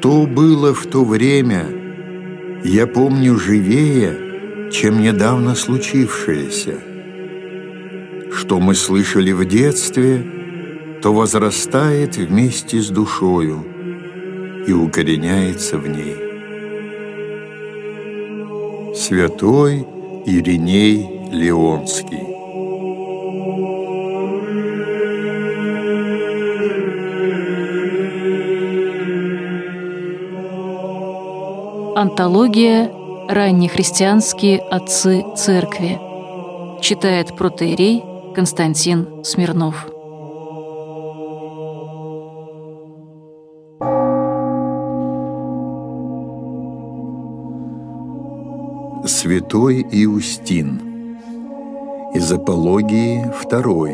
Что было в то время, я помню живее, чем недавно случившееся. Что мы слышали в детстве, то возрастает вместе с душою и укореняется в ней. Святой Ириней Леонский. Антология «Раннехристианские отцы церкви». Читает протоиерей Константин Смирнов. Святой Иустин. Из Апологии 2.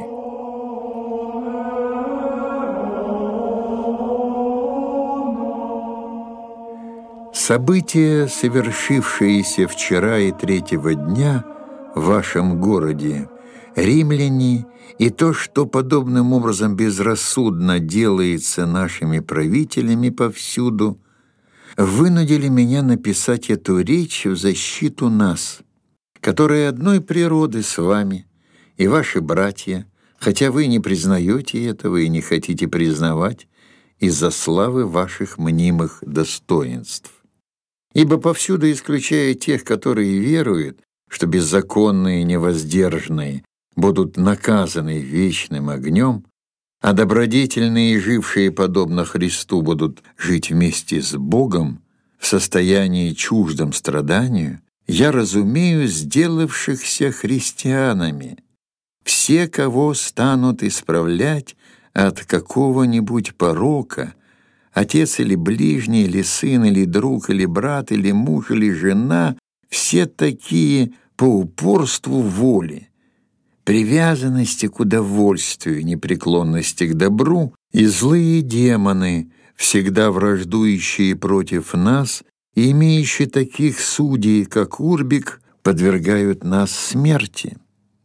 События, совершившиеся вчера и третьего дня в вашем городе, римляне, и то, что подобным образом безрассудно делается нашими правителями повсюду, вынудили меня написать эту речь в защиту нас, которые одной природы с вами, и ваши братья, хотя вы не признаете этого и не хотите признавать, из-за славы ваших мнимых достоинств. Ибо повсюду, исключая тех, которые веруют, что беззаконные и невоздержанные будут наказаны вечным огнем, а добродетельные, жившие подобно Христу, будут жить вместе с Богом в состоянии чуждом страданию, я разумею сделавшихся христианами, все, кого станут исправлять от какого-нибудь порока, отец или ближний, или сын, или друг, или брат, или муж, или жена, все такие по упорству воли, привязанности к удовольствию, непреклонности к добру, и злые демоны, всегда враждующие против нас и имеющие таких судей, как Урбик, подвергают нас смерти.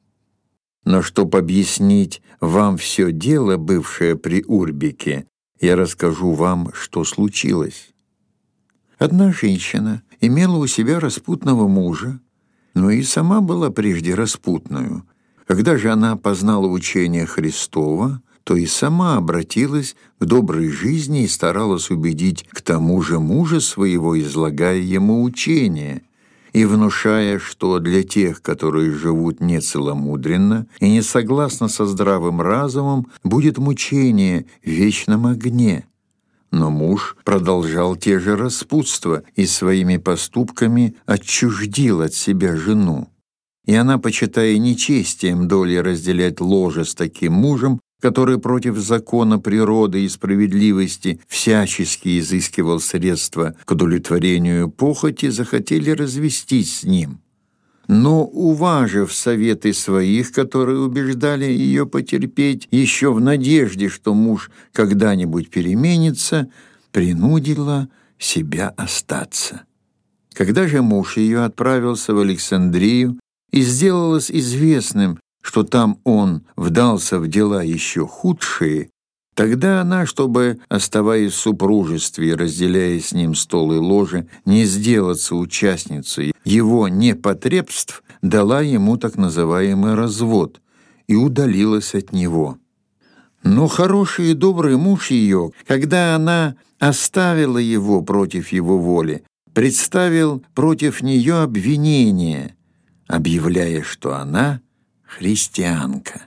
Но чтоб объяснить вам все дело, бывшее при Урбике, я расскажу вам, что случилось. Одна женщина имела у себя распутного мужа, но и сама была прежде распутную. Когда же она познала учение Христова, то и сама обратилась к доброй жизни и старалась убедить к тому же мужа своего, излагая ему учение, и внушая, что для тех, которые живут нецеломудренно и не согласно со здравым разумом, будет мучение в вечном огне. Но муж продолжал те же распутства и своими поступками отчуждил от себя жену. И она, почитая нечестием доли разделять ложе с таким мужем, который против закона природы и справедливости всячески изыскивал средства к удовлетворению похоти, захотели развестись с ним. Но, уважив советы своих, которые убеждали ее потерпеть, еще в надежде, что муж когда-нибудь переменится, принудила себя остаться. Когда же муж ее отправился в Александрию, и сделалось известным, что там он вдался в дела еще худшие, тогда она, чтобы, оставаясь в супружестве и разделяя с ним стол и ложе, не сделаться участницей его непотребств, дала ему так называемый развод и удалилась от него. Но хороший и добрый муж ее, когда она оставила его против его воли, представил против нее обвинение, объявляя, что она христианка.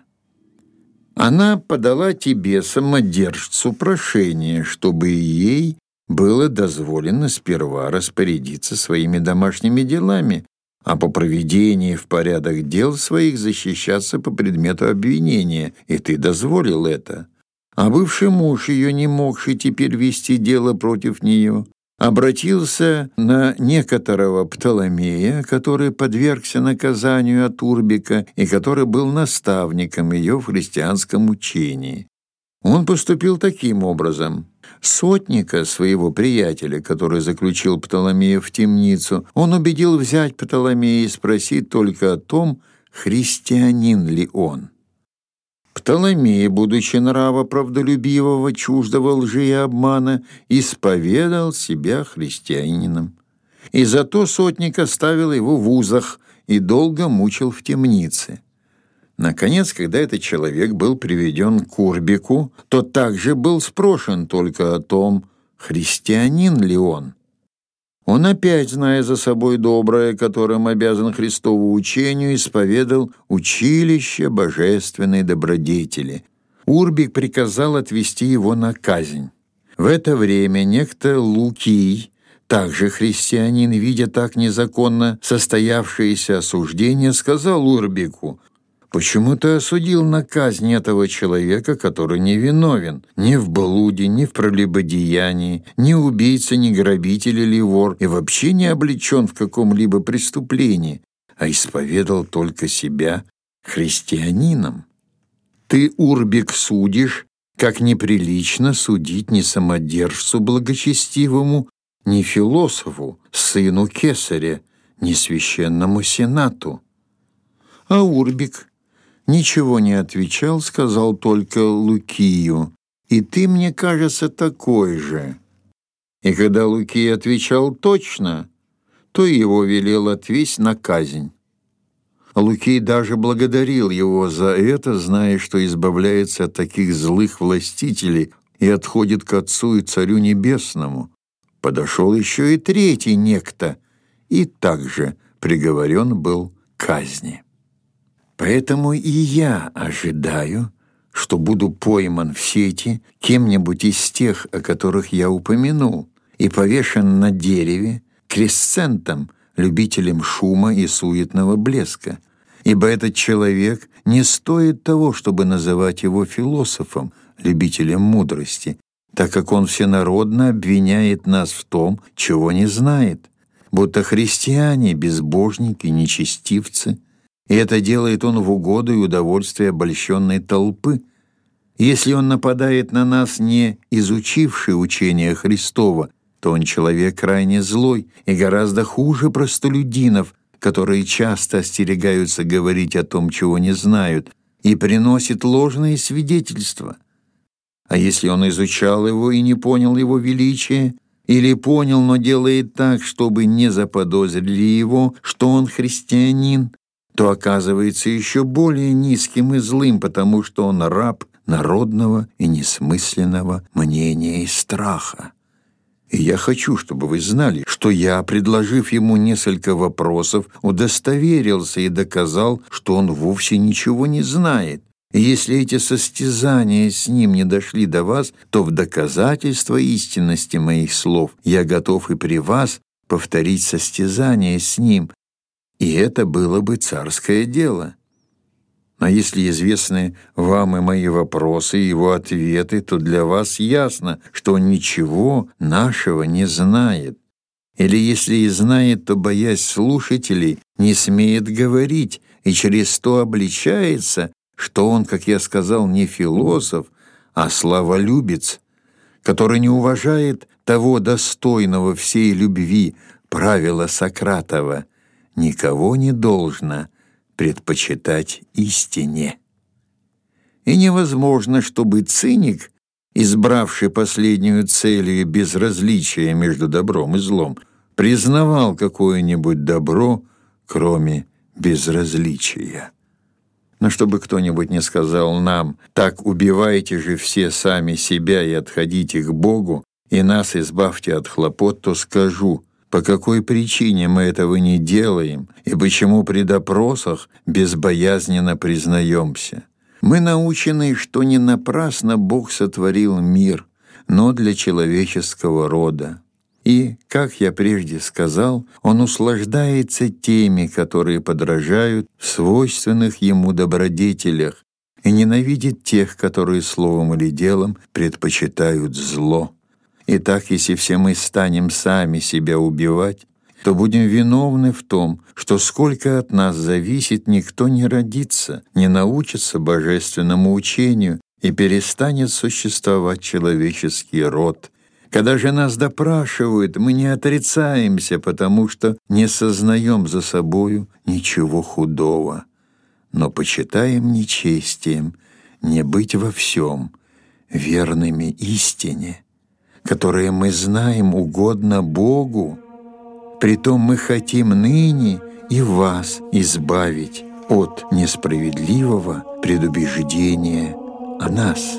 Она подала тебе, самодержцу, прошение, чтобы ей было дозволено сперва распорядиться своими домашними делами, а по проведении в порядок дел своих защищаться по предмету обвинения, и ты дозволил это. А бывший муж ее, не могший теперь вести дело против нее, обратился на некоторого Птоломея, который подвергся наказанию от Урбика и который был наставником ее в христианском учении. Он поступил таким образом. Сотника, своего приятеля, который заключил Птоломея в темницу, он убедил взять Птоломея и спросить только о том, христианин ли он. Птоломей, будучи нрава правдолюбивого, чуждого лжи и обмана, исповедал себя христианином. И зато сотник оставил его в узах и долго мучил в темнице. Наконец, когда этот человек был приведен к Урбику, то также был спрошен только о том, христианин ли он. Он опять, зная за собой доброе, которым обязан Христову учению, исповедал училище божественной добродетели. Урбик приказал отвести его на казнь. В это время некто Лукий, также христианин, видя так незаконно состоявшееся осуждение, сказал Урбику: «Почему ты осудил на казнь этого человека, который не виновен ни в блуде, ни в прелюбодеянии, ни убийца, ни грабитель или вор, и вообще не облечен в каком-либо преступлении, а исповедал только себя христианином? Ты, Урбик, судишь, как неприлично судить ни самодержцу благочестивому, ни философу, сыну кесаря, ни священному сенату». А Урбик ничего не отвечал, сказал только Лукию: «И ты, мне кажется, такой же». И когда Лукий отвечал точно, то его велел отвесть на казнь. Лукий даже благодарил его за это, зная, что избавляется от таких злых властителей и отходит к Отцу и Царю Небесному. Подошел еще и третий некто, и также приговорен был к казни. Поэтому и я ожидаю, что буду пойман в сети кем-нибудь из тех, о которых я упомянул, и повешен на дереве кресцентом, любителем шума и суетного блеска, ибо этот человек не стоит того, чтобы называть его философом, любителем мудрости, так как он всенародно обвиняет нас в том, чего не знает, будто христиане — безбожники, нечестивцы, и это делает он в угоду и удовольствие обольщенной толпы. Если он нападает на нас, не изучивший учение Христова, то он человек крайне злой и гораздо хуже простолюдинов, которые часто остерегаются говорить о том, чего не знают, и приносит ложные свидетельства. А если он изучал его и не понял его величия, или понял, но делает так, чтобы не заподозрили его, что он христианин, то оказывается еще более низким и злым, потому что он раб народного и несмысленного мнения и страха. И я хочу, чтобы вы знали, что я, предложив ему несколько вопросов, удостоверился и доказал, что он вовсе ничего не знает. И если эти состязания с ним не дошли до вас, то в доказательство истинности моих слов я готов и при вас повторить состязание с ним, и это было бы царское дело. А если известны вам и мои вопросы, и его ответы, то для вас ясно, что он ничего нашего не знает. Или если и знает, то, боясь слушателей, не смеет говорить, и через то обличается, что он, как я сказал, не философ, а славолюбец, который не уважает того достойного всей любви правила Сократова: «Никого не должно предпочитать истине». И невозможно, чтобы циник, избравший последнюю целью безразличия между добром и злом, признавал какое-нибудь добро, кроме безразличия. Но чтобы кто-нибудь не сказал нам: «Так убивайте же все сами себя и отходите к Богу, и нас избавьте от хлопот», то скажу: по какой причине мы этого не делаем и почему при допросах безбоязненно признаемся. Мы научены, что не напрасно Бог сотворил мир, но для человеческого рода. И, как я прежде сказал, Он услаждается теми, которые подражают в свойственных Ему добродетелях, и ненавидит тех, которые словом или делом предпочитают зло. Итак, если все мы станем сами себя убивать, то будем виновны в том, что сколько от нас зависит, никто не родится, не научится божественному учению и перестанет существовать человеческий род. Когда же нас допрашивают, мы не отрицаемся, потому что не сознаем за собою ничего худого, но почитаем нечестием не быть во всем верными истине, которое мы знаем угодно Богу. Притом мы хотим ныне и вас избавить от несправедливого предубеждения о нас».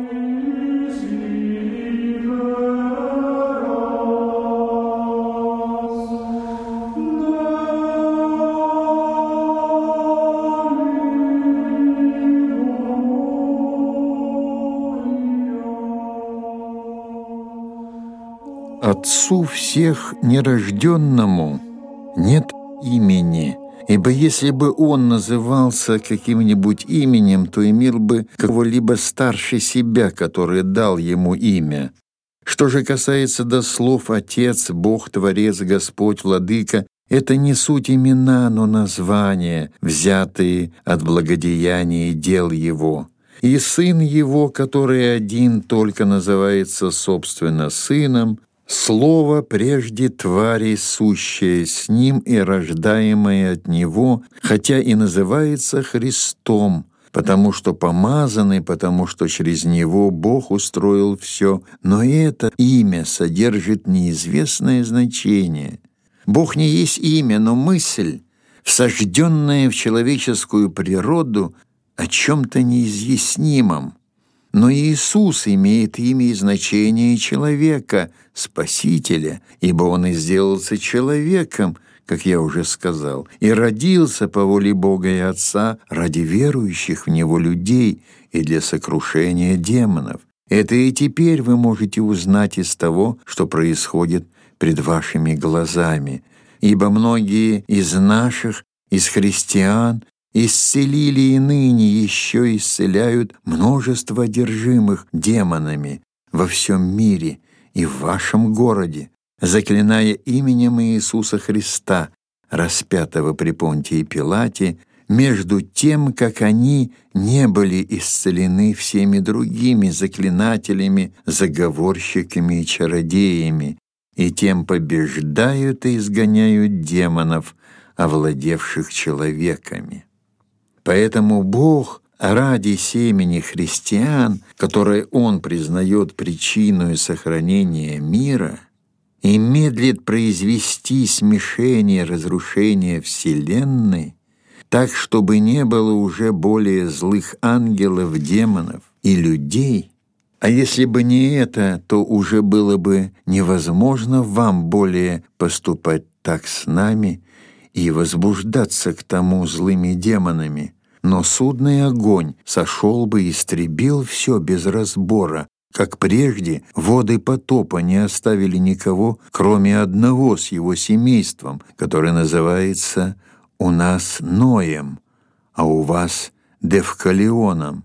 Отцу всех нерожденному нет имени, ибо если бы он назывался каким-нибудь именем, то имел бы кого-либо старше себя, который дал ему имя. Что же касается до слов «Отец», «Бог», «Творец», «Господь», «Владыка», это не суть имена, но названия, взятые от благодеяний дел Его. И Сын Его, который один только называется собственно Сыном, Слово прежде твари, сущее с Ним и рождаемое от Него, хотя и называется Христом, потому что помазанный, потому что через Него Бог устроил все, но это имя содержит неизвестное значение. Бог не есть имя, но мысль, всажденная в человеческую природу о чем-то неизъяснимом. Но Иисус имеет имя и значение человека, Спасителя, ибо Он и сделался человеком, как я уже сказал, и родился по воле Бога и Отца ради верующих в Него людей и для сокрушения демонов. Это и теперь вы можете узнать из того, что происходит пред вашими глазами, ибо многие из наших, из христиан, исцелили и ныне еще исцеляют множество одержимых демонами во всем мире и в вашем городе, заклиная именем Иисуса Христа, распятого при Понтии Пилате, между тем, как они не были исцелены всеми другими заклинателями, заговорщиками и чародеями, и тем побеждают и изгоняют демонов, овладевших человеками. Поэтому Бог ради семени христиан, которое Он признает причиной сохранения мира, и медлит произвести смешение разрушения Вселенной, так, чтобы не было уже более злых ангелов, демонов и людей. А если бы не это, то уже было бы невозможно вам более поступать так с нами и возбуждаться к тому злыми демонами. Но судный огонь сошел бы и истребил все без разбора, как прежде воды потопа не оставили никого, кроме одного с его семейством, который называется у нас Ноем, а у вас Девкалионом,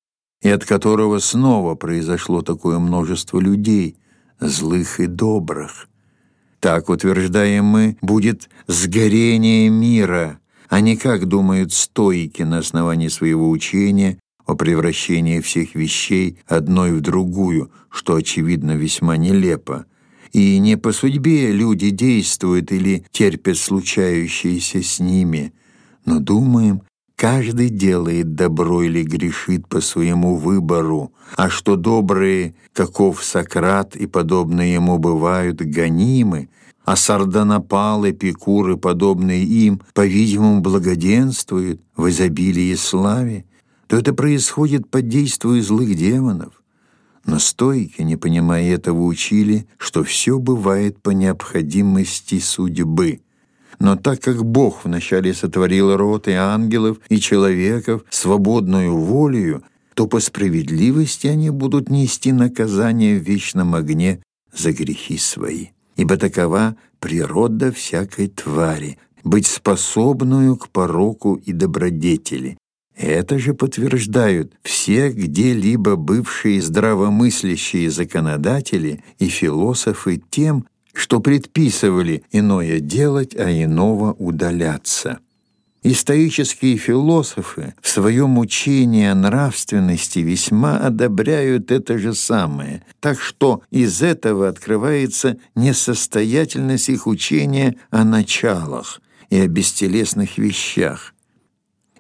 и от которого снова произошло такое множество людей, злых и добрых. Так, утверждаем мы, будет сгорение мира, а не, как думают стоики на основании своего учения о превращении всех вещей одной в другую, что, очевидно, весьма нелепо. И не по судьбе люди действуют или терпят случающееся с ними, но думаем, каждый делает добро или грешит по своему выбору, а что добрые, каков Сократ и подобные ему бывают, гонимы, а Сардонапал, Эпикур и подобные им, по-видимому, благоденствуют в изобилии и славе, то это происходит под действием злых демонов. Но стоики, не понимая этого, учили, что все бывает по необходимости судьбы. Но так как Бог вначале сотворил род и ангелов, и человеков свободную волею, то по справедливости они будут нести наказание в вечном огне за грехи свои. Ибо такова природа всякой твари — быть способную к пороку и добродетели. Это же подтверждают все где-либо бывшие здравомыслящие законодатели и философы тем, что предписывали иное делать, а иного удаляться. И стоические философы в своем учении о нравственности весьма одобряют это же самое, так что из этого открывается несостоятельность их учения о началах и о бестелесных вещах.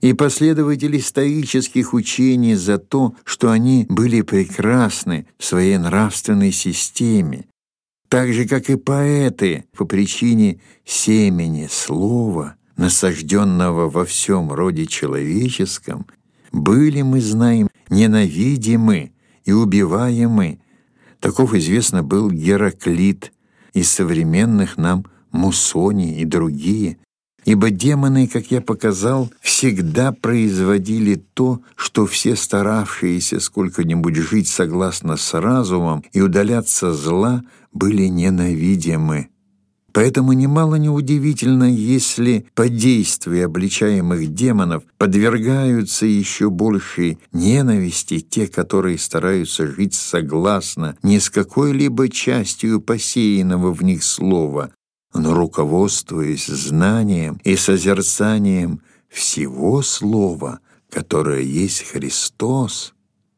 и последователи стоических учений за то, что они были прекрасны в своей нравственной системе, так же, как и поэты по причине семени слова, насажденного во всем роде человеческом, были, мы знаем, ненавидимы и убиваемы. Таков, известно, был Гераклит, из современных нам Мусоний и другие, ибо демоны, как я показал, всегда производили то, что все старавшиеся сколько-нибудь жить согласно с разумом и удаляться зла, были ненавидимы. Поэтому немало неудивительно, если под действием обличаемых демонов подвергаются еще большей ненависти те, которые стараются жить согласно не с какой-либо частью посеянного в них слова, но руководствуясь знанием и созерцанием всего слова, которое есть Христос.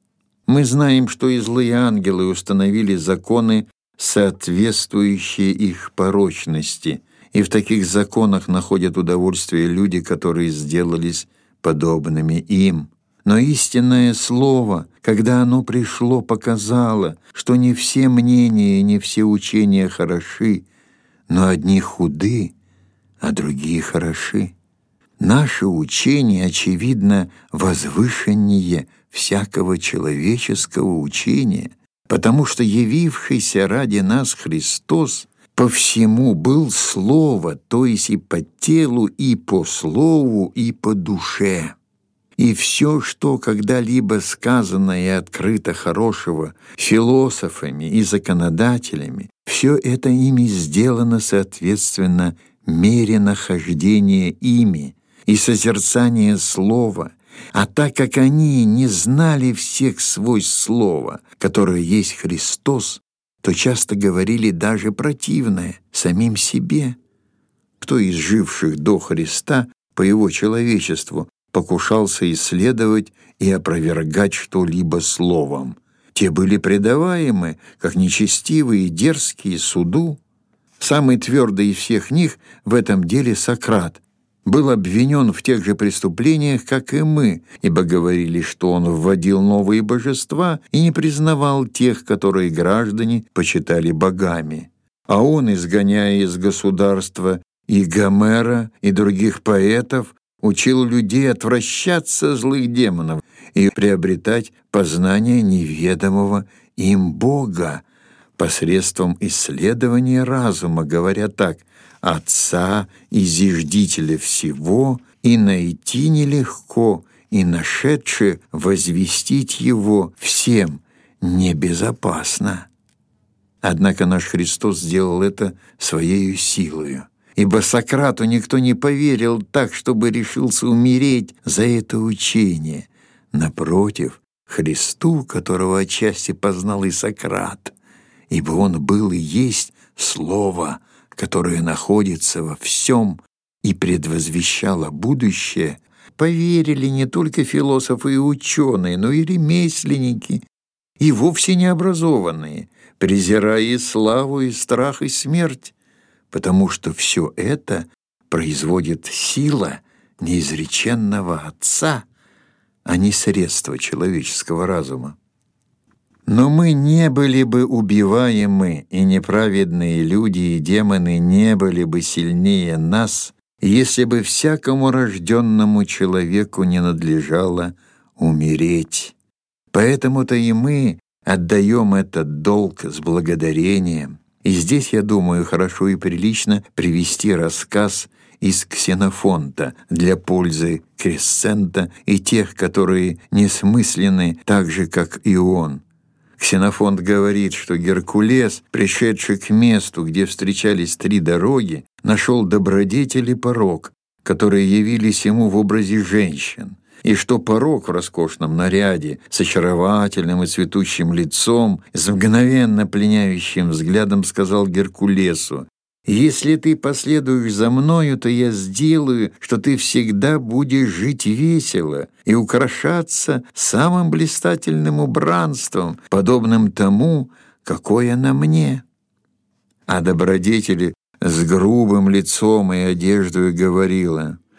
Мы знаем, что и злые ангелы установили законы, соответствующие их порочности, и в таких законах находят удовольствие люди, которые сделались подобными им. Но истинное слово, когда оно пришло, показало, что не все мнения и не все учения хороши, но одни худы, а другие хороши. Наше учение, очевидно, возвышеннее всякого человеческого учения, потому что явившийся ради нас Христос по всему был Слово, то есть и по телу, и по слову, и по душе. И все, что когда-либо сказано и открыто хорошего философами и законодателями, все это ими сделано соответственно мере нахождения ими и созерцания слова. А так как они не знали всех свойств слова, которое есть Христос, то часто говорили даже противное самим себе. Кто из живших до Христа по его человечеству покушался исследовать и опровергать что-либо словом? Те были предаваемы, как нечестивые и дерзкие, суду. Самый твердый из всех них в этом деле Сократ был обвинен в тех же преступлениях, как и мы, ибо говорили, что он вводил новые божества и не признавал тех, которые граждане почитали богами. А он, изгоняя из государства и Гомера, и других поэтов, учил людей отвращаться злых демонов и приобретать познание неведомого им Бога посредством исследования разума, говоря так: «Отца и зиждителя всего, и найти нелегко, и нашедше возвестить его всем небезопасно». Однако наш Христос сделал это своею силою, ибо Сократу никто не поверил так, чтобы решился умереть за это учение. Напротив, Христу, которого отчасти познал и Сократ, ибо он был и есть Слово, которое находится во всем и предвозвещало будущее, поверили не только философы и ученые, но и ремесленники, и вовсе необразованные, презирая и славу, и страх, и смерть, потому что все это производит сила неизреченного Отца, а не средство человеческого разума. Но мы не были бы убиваемы, и неправедные люди и демоны не были бы сильнее нас, если бы всякому рожденному человеку не надлежало умереть. Поэтому-то и мы отдаем этот долг с благодарением. И здесь, я думаю, хорошо и прилично привести рассказ из Ксенофонта для пользы Кресцента и тех, которые несмысленны так же, как и он. Ксенофонт говорит, что Геркулес, пришедший к месту, где встречались три дороги, нашел добродетель и порок, которые явились ему в образе женщин, и что порок в роскошном наряде, с очаровательным и цветущим лицом, с мгновенно пленяющим взглядом сказал Геркулесу: «Если ты последуешь за мною, то я сделаю, что ты всегда будешь жить весело и украшаться самым блистательным убранством, подобным тому, какое на мне». А добродетель с грубым лицом и одеждой говорила: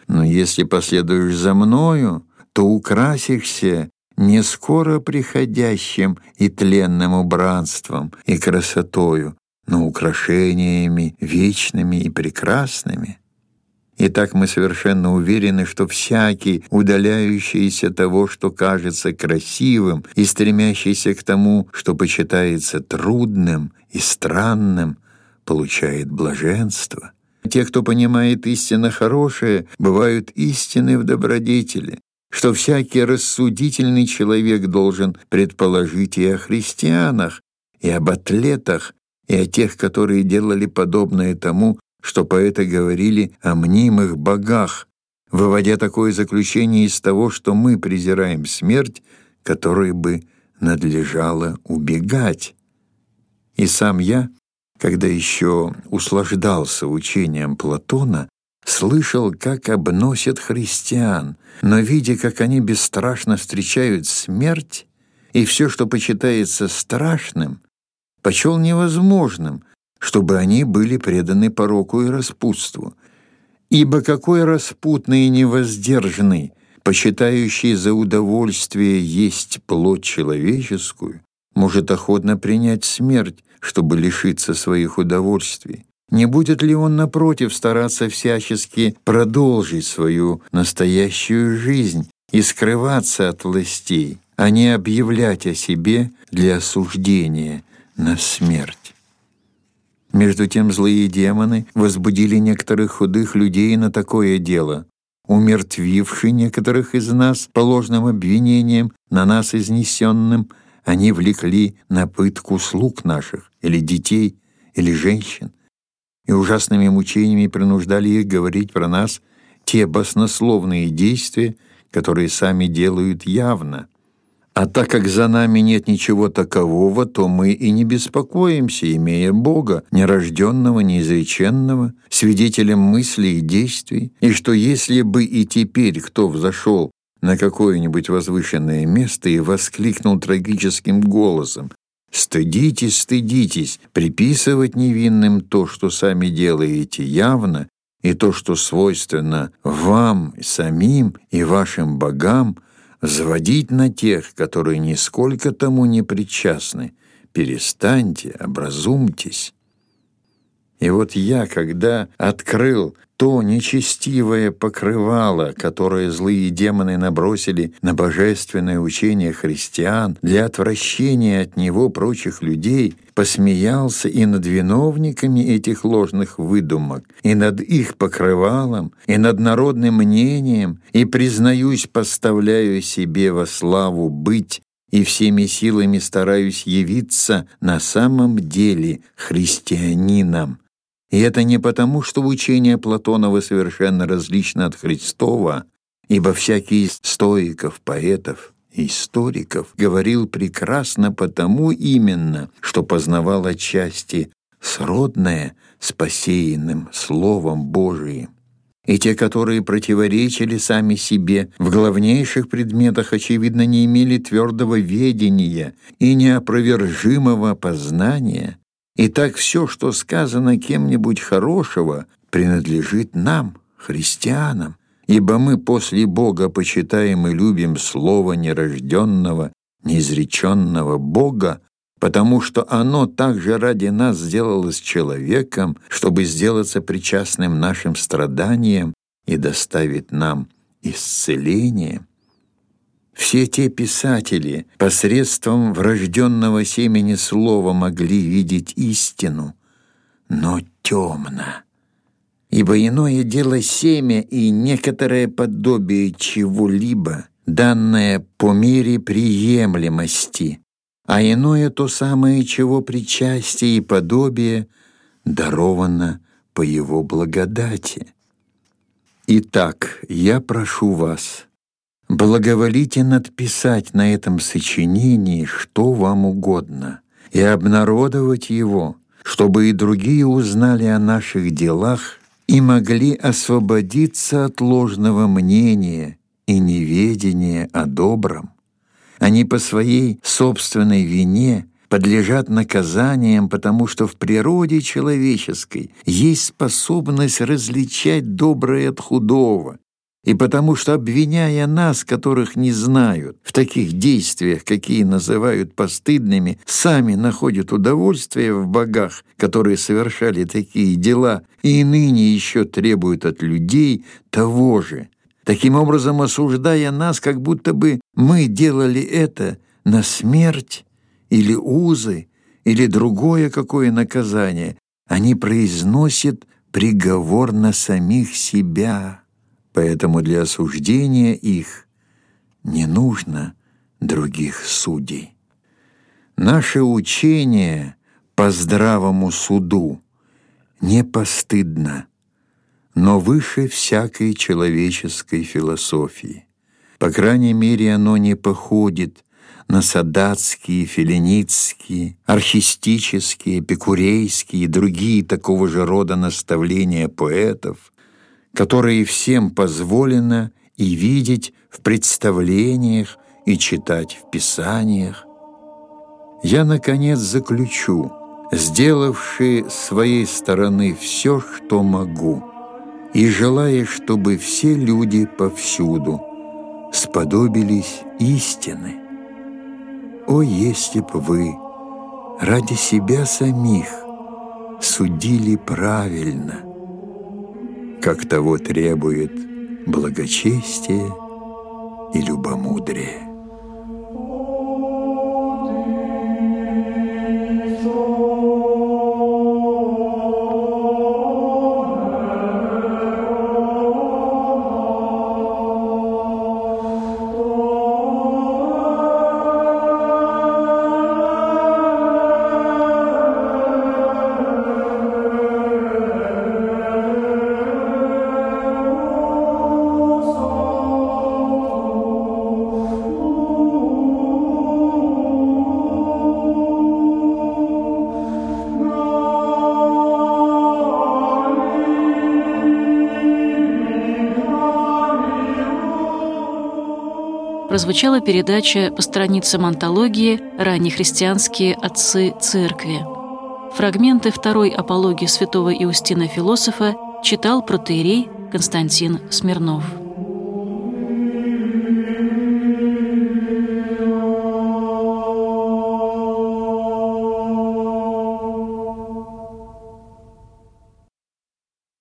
Но если последуешь за мною, то украсишься не скоро приходящим и тленным убранством и красотою, но украшениями вечными и прекрасными. Итак, мы совершенно уверены, что всякий, удаляющийся того, что кажется красивым, и стремящийся к тому, что почитается трудным и странным, получает блаженство. Те, кто понимает истинно хорошее, бывают истинны в добродетели, что всякий рассудительный человек должен предположить и о христианах, и об атлетах, и о тех, которые делали подобное тому, что поэты говорили о мнимых богах, выводя такое заключение из того, что мы презираем смерть, которой бы надлежало убегать. И сам я, когда еще услаждался учением Платона, слышал, как обносят христиан, но, видя, как они бесстрашно встречают смерть, и все, что почитается страшным, почел невозможным, чтобы они были преданы пороку и распутству. Ибо какой распутный и невоздержанный, почитающий за удовольствие есть плоть человеческую, может охотно принять смерть, чтобы лишиться своих удовольствий? Не будет ли он, напротив, стараться всячески продолжить свою настоящую жизнь и скрываться от властей, а не объявлять о себе для осуждения на смерть? Между тем злые демоны возбудили некоторых худых людей на такое дело, умертвивши некоторых из нас по ложным обвинениям, на нас изнесенным, они влекли на пытку слуг наших, или детей, или женщин, и ужасными мучениями принуждали их говорить про нас те баснословные действия, которые сами делают явно. А так как за нами нет ничего такового, то мы и не беспокоимся, имея Бога, нерожденного, неизреченного, свидетелем мыслей и действий, и что если бы и теперь кто взошел на какое-нибудь возвышенное место и воскликнул трагическим голосом: «Стыдитесь, стыдитесь, приписывать невинным то, что сами делаете явно, и то, что свойственно вам самим и вашим богам, взводить на тех, которые нисколько тому не причастны. Перестаньте, образумьтесь». И вот я, когда открыл то нечестивое покрывало, которое злые демоны набросили на божественное учение христиан для отвращения от него прочих людей, посмеялся и над виновниками этих ложных выдумок, и над их покрывалом, и над народным мнением, и, признаюсь, поставляю себе во славу быть и всеми силами стараюсь явиться на самом деле христианином. И это не потому, что учение Платонова совершенно различно от Христова, ибо всякий из стоиков, поэтов и историков говорил прекрасно потому именно, что познавал отчасти сродное с посеянным Словом Божиим. И те, которые противоречили сами себе в главнейших предметах, очевидно, не имели твердого ведения и неопровержимого познания. И так все, что сказано кем-нибудь хорошего, принадлежит нам, христианам, ибо мы после Бога почитаем и любим Слово нерожденного, неизреченного Бога, потому что оно также ради нас сделалось человеком, чтобы сделаться причастным нашим страданиям и доставить нам исцеление. Все те писатели посредством врожденного семени слова могли видеть истину, но темно. Ибо иное дело семя и некоторое подобие чего-либо, данное по мере приемлемости, а иное то самое, чего причастие и подобие даровано по его благодати. Итак, я прошу вас, благоволите надписать на этом сочинении что вам угодно и обнародовать его, чтобы и другие узнали о наших делах и могли освободиться от ложного мнения и неведения о добром. Они по своей собственной вине подлежат наказаниям, потому что в природе человеческой есть способность различать доброе от худого, и потому что, обвиняя нас, которых не знают, в таких действиях, какие называют постыдными, сами находят удовольствие в богах, которые совершали такие дела, и ныне еще требуют от людей того же, таким образом осуждая нас, как будто бы мы делали это на смерть или узы, или другое какое наказание, они произносят приговор на самих себя. Поэтому для осуждения их не нужно других судей. Наше учение по здравому суду не постыдно, но выше всякой человеческой философии. По крайней мере, оно не походит на садатские, филиницкие, архистические, эпикурейские и другие такого же рода наставления поэтов, которые всем позволено и видеть в представлениях, и читать в Писаниях. Я, наконец, заключу, сделавши с своей стороны все, что могу, и желая, чтобы все люди повсюду сподобились истины. О, если б вы ради себя самих судили правильно, как того требует благочестие и любомудрие. Прозвучала передача по страницам антологии «Раннехристианские отцы церкви». Фрагменты второй апологии святого Иустина Философа читал протоиерей Константин Смирнов.